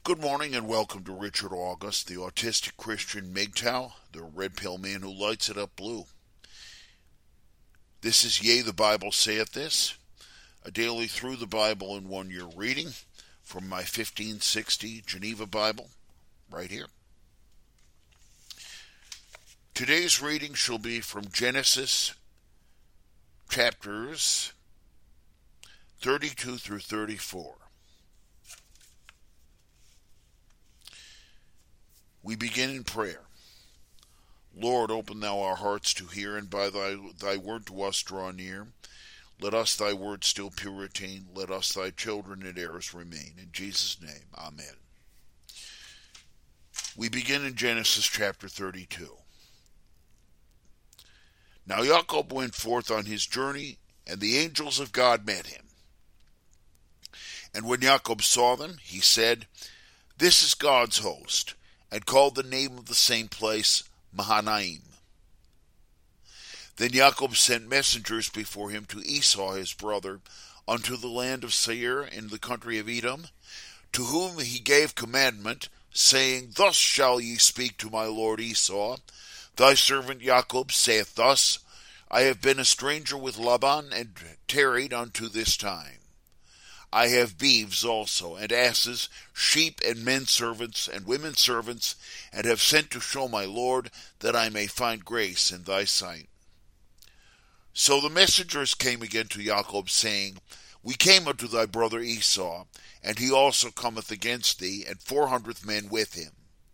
Good morning and welcome to Richard August, the autistic Christian MGTOW, the red pill man who lights it up blue. This is Yea, the Bible Saith This, a daily through the Bible in 1 year reading from my 1560 Geneva Bible, right here. Today's reading shall be from Genesis chapters 32 through 34. We begin in prayer. Lord, open thou our hearts to hear, and by thy word to us draw near. Let us thy word still pure retain. Let us thy children and heirs remain. In Jesus' name, amen. We begin in Genesis chapter 32. Now Jacob went forth on his journey, and the angels of God met him. And when Jacob saw them, he said, This is God's host, and called the name of the same place Mahanaim. Then Jacob sent messengers before him to Esau his brother, unto the land of Seir in the country of Edom, to whom he gave commandment, saying, Thus shall ye speak to my lord Esau. Thy servant Jacob saith thus, I have been a stranger with Laban, and tarried unto this time. I have beeves also, and asses, sheep, and men servants, and women servants, and have sent to show my lord, that I may find grace in thy sight. So the messengers came again to Jacob, saying, We came unto thy brother Esau, and he also cometh against thee, and 400 men with him.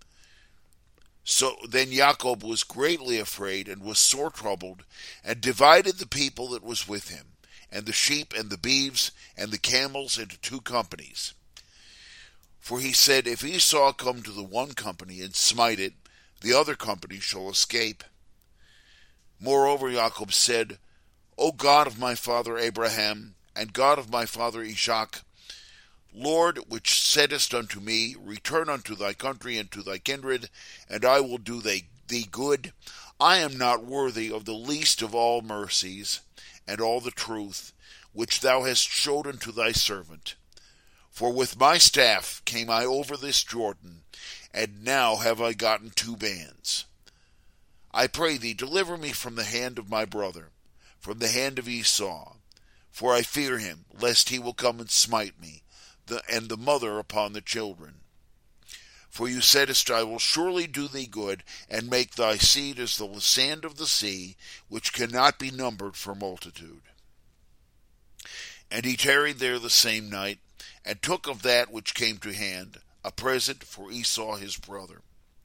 So then Jacob was greatly afraid, and was sore troubled, and divided the people that was with him, and the sheep, and the beeves, and the camels into 2 companies. For he said, If Esau come to the one company, and smite it, the other company shall escape. Moreover Jacob said, O God of my father Abraham, and God of my father Isaac, Lord, which saidest unto me, Return unto thy country and to thy kindred, and I will do thee good, I am not worthy of the least of all mercies, and all the truth, which thou hast showed unto thy servant. For with my staff came I over this Jordan, and now have I gotten 2 bands. I pray thee, deliver me from the hand of my brother, from the hand of Esau, for I fear him, lest he will come and smite me, and the mother upon the children. For you saidst, I will surely do thee good, and make thy seed as the sand of the sea, which cannot be numbered for multitude. And he tarried there the same night, and took of that which came to hand a present for Esau his brother.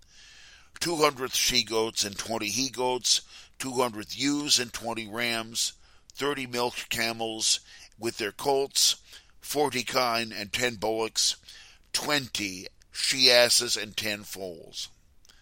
200 she-goats and 20 he-goats, 200 ewes and 20 rams, 30 milk camels with their colts, 40 kine and 10 bullocks, 20 she-asses and 10 foals.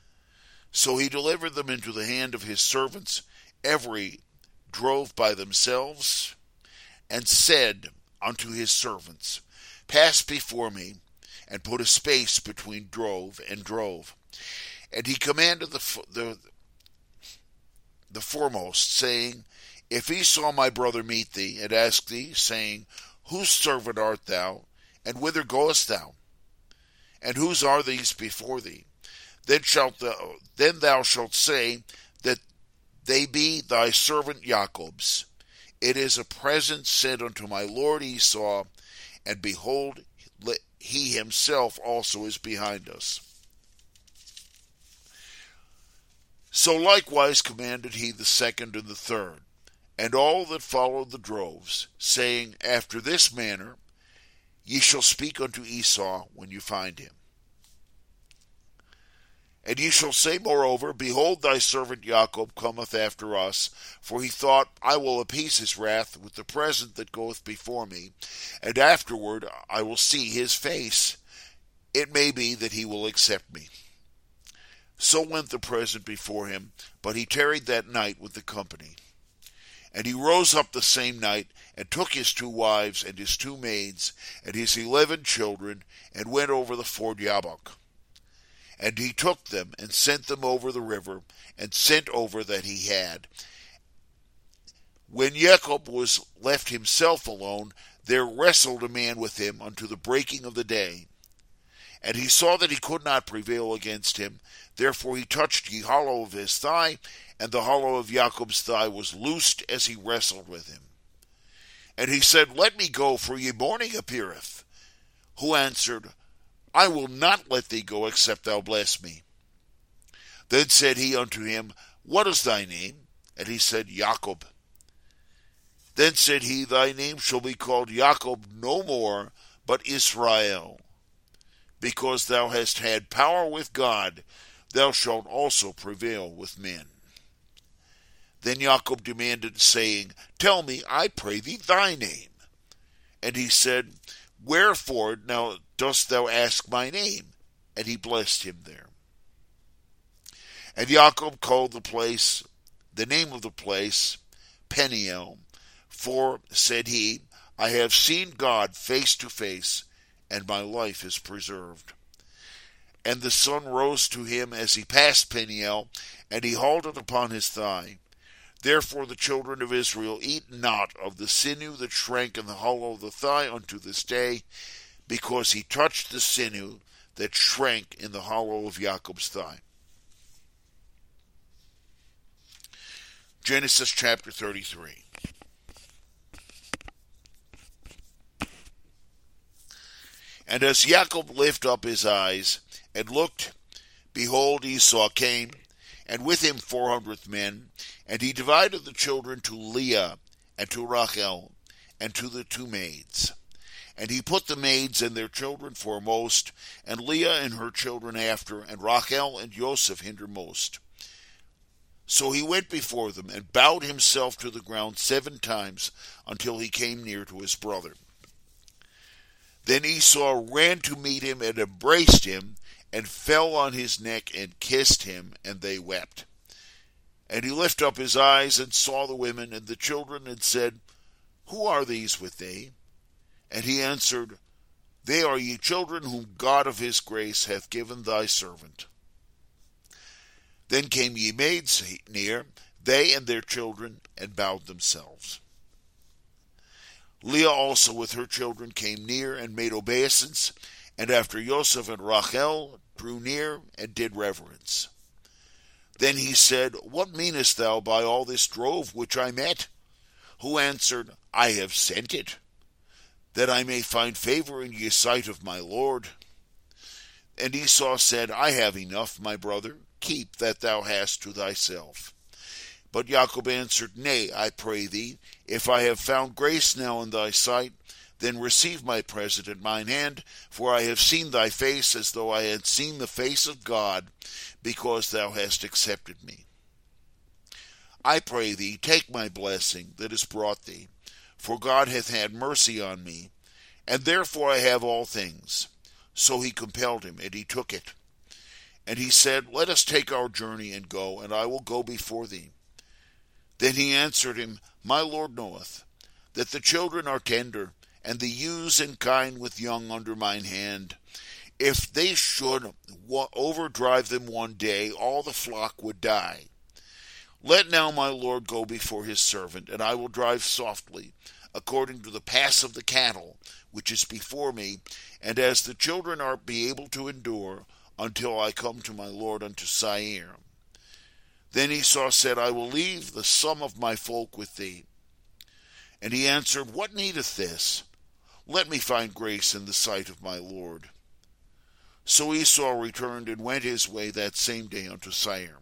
So he delivered them into the hand of his servants, every drove by themselves, and said unto his servants, Pass before me, and put a space between drove and drove. And he commanded the foremost, saying, If Esau my brother meet thee, and ask thee, saying, Whose servant art thou, and whither goest thou? And whose are these before thee? Then thou shalt say that they be thy servant Jacob's. It is a present sent unto my lord Esau, and behold, he himself also is behind us. So likewise commanded he the second and the third, and all that followed the droves, saying, After this manner ye shall speak unto Esau when you find him. And ye shall say moreover, Behold, thy servant Jacob cometh after us, for he thought, I will appease his wrath with the present that goeth before me, and afterward I will see his face. It may be that he will accept me. So went the present before him, but he tarried that night with the company. And he rose up the same night, and took his 2 wives, and his 2 maids, and his 11 children, and went over the ford Jabbok. And he took them, and sent them over the river, and sent over that he had. When Jacob was left himself alone, there wrestled a man with him unto the breaking of the day. And he saw that he could not prevail against him. Therefore he touched the hollow of his thigh, and the hollow of Jacob's thigh was loosed as he wrestled with him. And he said, Let me go, for ye morning appeareth. Who answered, I will not let thee go, except thou bless me. Then said he unto him, What is thy name? And he said, Jacob. Then said he, Thy name shall be called Jacob no more, but Israel. Because thou hast had power with God, thou shalt also prevail with men. Then Jacob demanded, saying, Tell me, I pray thee, thy name. And he said, Wherefore now dost thou ask my name? And he blessed him there. And Jacob called the name of the place, Peniel, for, said he, I have seen God face to face, and my life is preserved. And the sun rose to him as he passed Peniel, and he halted upon his thigh. Therefore the children of Israel eat not of the sinew that shrank in the hollow of the thigh unto this day, because he touched the sinew that shrank in the hollow of Jacob's thigh. Genesis chapter 33. And as Jacob lifted up his eyes, and looked, behold, Esau came, and with him 400 men, and he divided the children to Leah, and to Rachel, and to the 2 maids. And he put the maids and their children foremost, and Leah and her children after, and Rachel and Joseph hindermost. So he went before them, and bowed himself to the ground 7 times, until he came near to his brother. Then Esau ran to meet him, and embraced him, and fell on his neck, and kissed him, and they wept. And he lifted up his eyes, and saw the women and the children, and said, Who are these with thee? And he answered, They are ye children whom God of his grace hath given thy servant. Then came ye maids near, they and their children, and bowed themselves. Leah also with her children came near, and made obeisance, and after Joseph and Rachel drew near, and did reverence. Then he said, What meanest thou by all this drove which I met? Who answered, I have sent it, that I may find favor in ye sight of my lord. And Esau said, I have enough, my brother, keep that thou hast to thyself. But Jacob answered, Nay, I pray thee, if I have found grace now in thy sight, then receive my present at mine hand, for I have seen thy face as though I had seen the face of God, because thou hast accepted me. I pray thee, take my blessing that is brought thee, for God hath had mercy on me, and therefore I have all things. So he compelled him, and he took it. And he said, Let us take our journey and go, and I will go before thee. Then he answered him, My Lord knoweth that the children are tender, and the ewes in kine with young under mine hand. If they should overdrive them one day, all the flock would die. Let now my Lord go before his servant, and I will drive softly, according to the pass of the cattle, which is before me, and as the children are be able to endure, until I come to my Lord unto Seir. Then Esau said, I will leave the sum of my folk with thee. And he answered, What needeth this? Let me find grace in the sight of my Lord. So Esau returned and went his way that same day unto Seir.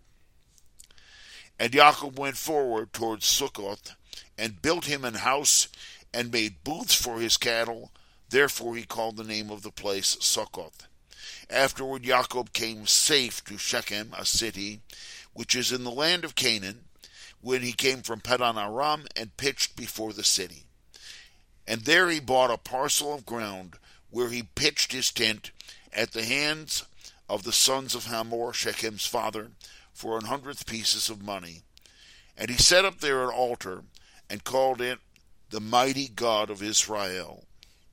And Jacob went forward towards Succoth, and built him an house, and made booths for his cattle. Therefore he called the name of the place Succoth. Afterward Jacob came safe to Shechem, a city, which is in the land of Canaan, when he came from Paddan Aram, and pitched before the city. And there he bought a parcel of ground, where he pitched his tent, at the hands of the sons of Hamor, Shechem's father, for 100 pieces of money. And he set up there an altar, and called it the Mighty God of Israel.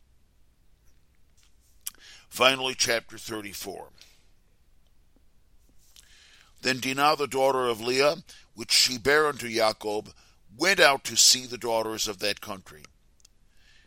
Finally, chapter 34. Then Dinah, the daughter of Leah, which she bare unto Jacob, went out to see the daughters of that country.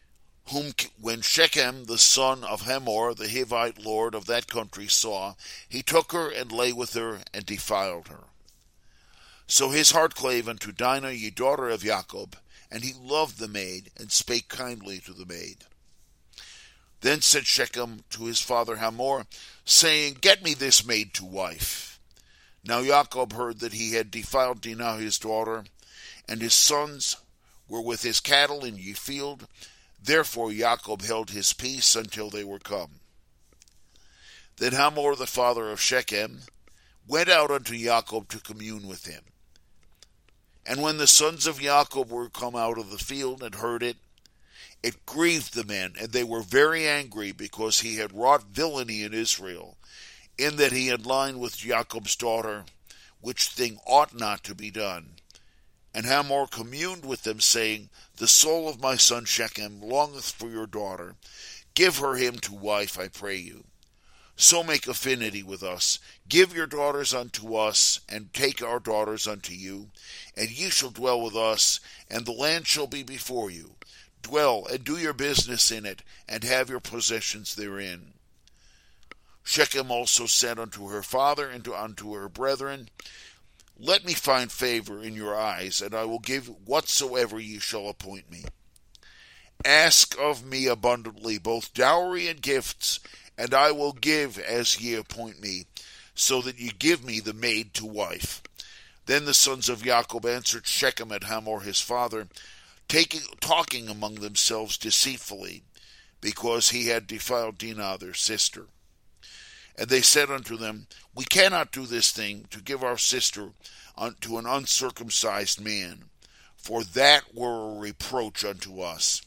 whom when Shechem the son of Hamor the Hivite lord of that country saw, he took her and lay with her and defiled her. So his heart clave unto Dinah, ye daughter of Jacob, and he loved the maid, and spake kindly to the maid. Then said Shechem to his father Hamor, saying, Get me this maid to wife. Now Jacob heard that he had defiled Dinah his daughter, and his sons were with his cattle in ye field. Therefore Jacob held his peace until they were come. Then Hamor the father of Shechem went out unto Jacob to commune with him. And when the sons of Jacob were come out of the field and heard it, it grieved the men, and they were very angry, because he had wrought villainy in Israel, in that he had lain with Jacob's daughter, which thing ought not to be done. And Hamor communed with them, saying, The soul of my son Shechem longeth for your daughter. Give her him to wife, I pray you. So make affinity with us. Give your daughters unto us, and take our daughters unto you, and ye shall dwell with us, and the land shall be before you. Dwell, and do your business in it, and have your possessions therein. Shechem also said unto her father and unto her brethren, Let me find favor in your eyes, and I will give whatsoever ye shall appoint me. Ask of me abundantly both dowry and gifts, and I will give as ye appoint me, so that ye give me the maid to wife. Then the sons of Jacob answered Shechem and Hamor his father, talking among themselves deceitfully, because he had defiled Dinah their sister. And they said unto them, We cannot do this thing, to give our sister unto an uncircumcised man, for that were a reproach unto us.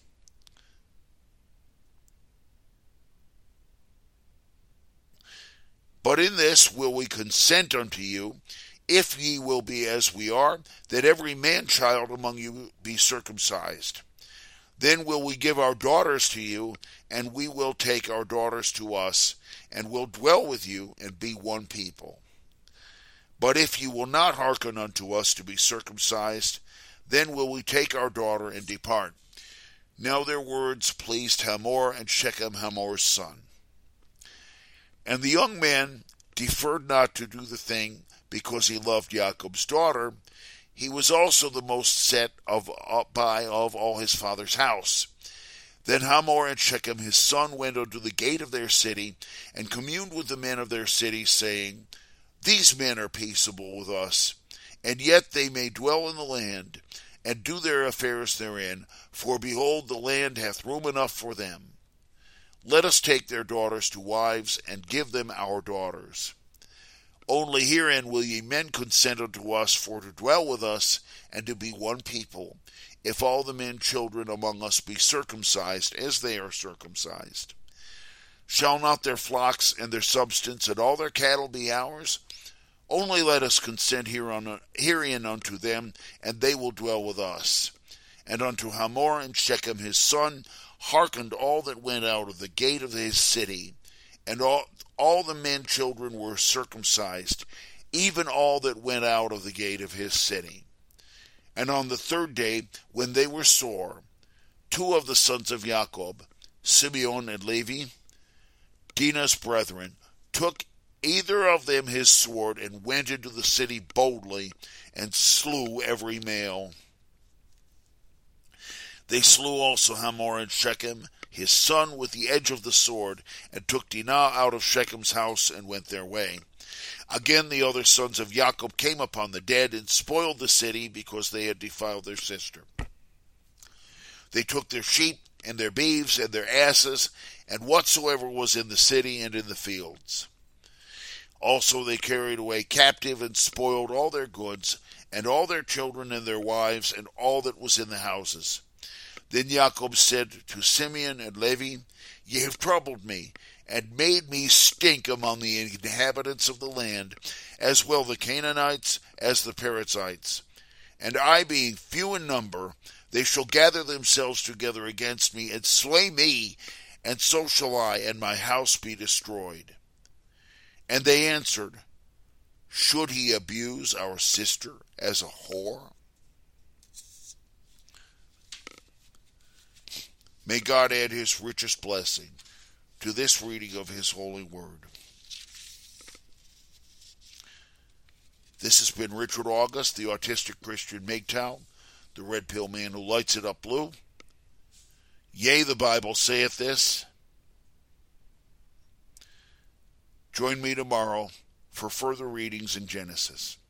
But in this will we consent unto you, if ye will be as we are, that every man-child among you be circumcised. Then will we give our daughters to you, and we will take our daughters to us, and will dwell with you, and be one people. But if ye will not hearken unto us to be circumcised, then will we take our daughter and depart. Now their words pleased Hamor and Shechem Hamor's son. And the young man deferred not to do the thing, because he loved Jacob's daughter. He was also the most set of all his father's house. Then Hamor and Shechem his son went unto the gate of their city, and communed with the men of their city, saying, These men are peaceable with us, and yet they may dwell in the land, and do their affairs therein, for behold, the land hath room enough for them. Let us take their daughters to wives, and give them our daughters. Only herein will ye men consent unto us for to dwell with us, and to be one people, if all the men children among us be circumcised, as they are circumcised. Shall not their flocks and their substance and all their cattle be ours? Only let us consent herein unto them, and they will dwell with us. And unto Hamor and Shechem his son hearkened all that went out of the gate of his city, and all the men children were circumcised, even all that went out of the gate of his city. And on the third day, when they were sore, two of the sons of Jacob, Simeon and Levi, Dinah's brethren, took either of them his sword, and went into the city boldly, and slew every male. They slew also Hamor and Shechem, his son, with the edge of the sword, and took Dinah out of Shechem's house, and went their way. Again the other sons of Jacob came upon the dead, and spoiled the city, because they had defiled their sister. They took their sheep, and their beeves, and their asses, and whatsoever was in the city and in the fields. Also they carried away captive, and spoiled all their goods, and all their children and their wives, and all that was in the houses. Then Jacob said to Simeon and Levi, Ye have troubled me, and made me stink among the inhabitants of the land, as well the Canaanites as the Perizzites. And I, being few in number, they shall gather themselves together against me, and slay me, and so shall I, and my house be destroyed. And they answered, Should he abuse our sister as a whore? May God add his richest blessing to this reading of his holy word. This has been Richard August, the autistic Christian MGTOW, the red pill man who lights it up blue. Yea, the Bible saith this. Join me tomorrow for further readings in Genesis.